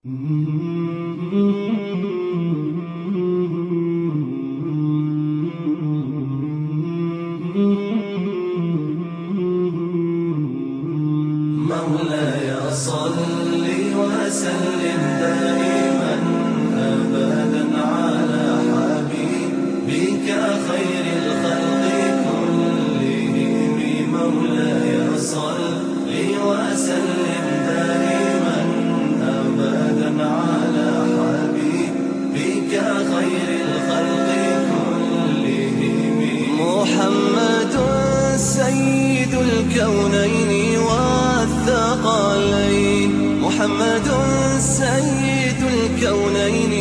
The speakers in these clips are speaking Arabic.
مولاي صل وسلم دائما أبدا على حبيبك خير الخلق كلهم. مولاي صل وسلم دائما أبدا على حبيبك خير الخلق كلهم. محمد سيد الكونين والثقلين، محمد سيد الكونين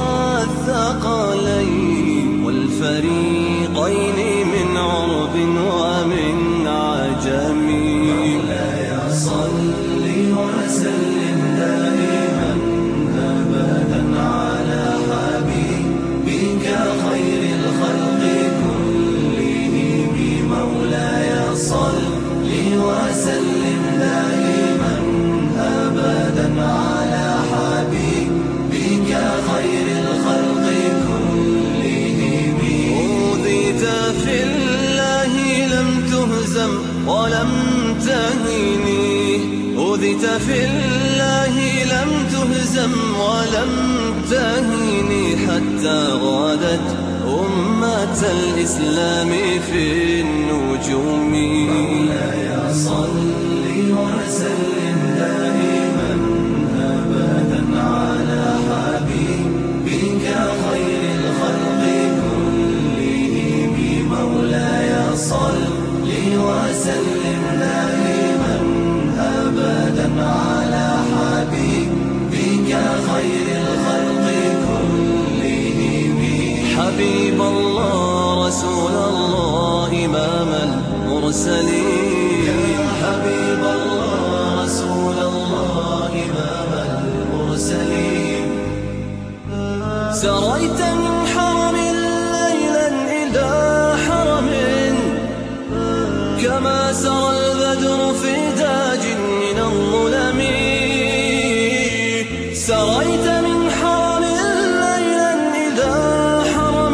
والثقلين والفريقين من عرب ومن عجم. مولاي صل وسلم دائما أبدا على حبيبك خير الخلق كلهم. مولاي صل وسلم دائما أبدا على حبيبك خير الخلق كلهم. أوذيت في الله لم تهزم ولم تهني، أوذيت في الله لم تهزم ولم تهني حتى غادت أمة الإسلام في النجوم. مولاي صل وسلم دائما أبدا على حبيبك خير الخلق كلهم. مولاي صل وسلم دائما أبدا على حبيبك خير الخلق كلهم. حبيب الله رسول الله إمام المرسلين، يا حبيب الله رسول الله إمام المرسلين. سريت من حرم ليلا إلى حرم كما سرى البدر في تاج من الظلم. سريت من حرم ليلا إلى حرم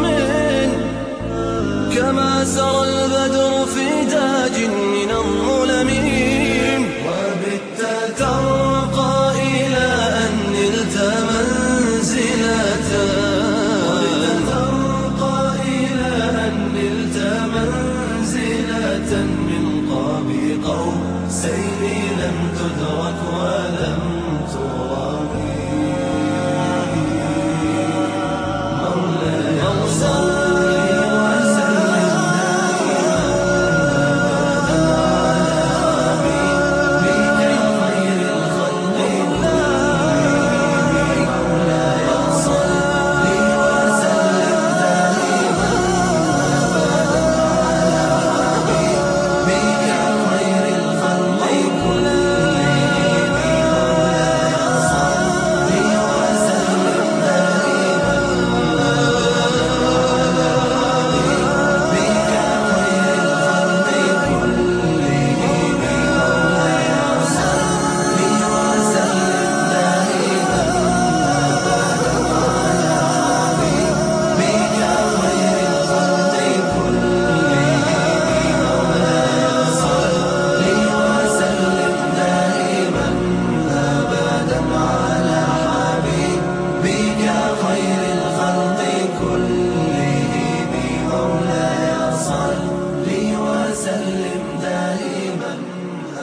كما سرى البدر في تاج من الظلم. وبت ترقى إلى أن نلت منزلة، وبت ترقى إلى أن نلت منزلة من قاب قوسين لم تدرك ولم ترابي. مولاي صل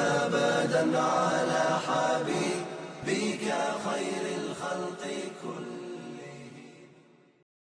على حبيبك خير الخلق كلهم.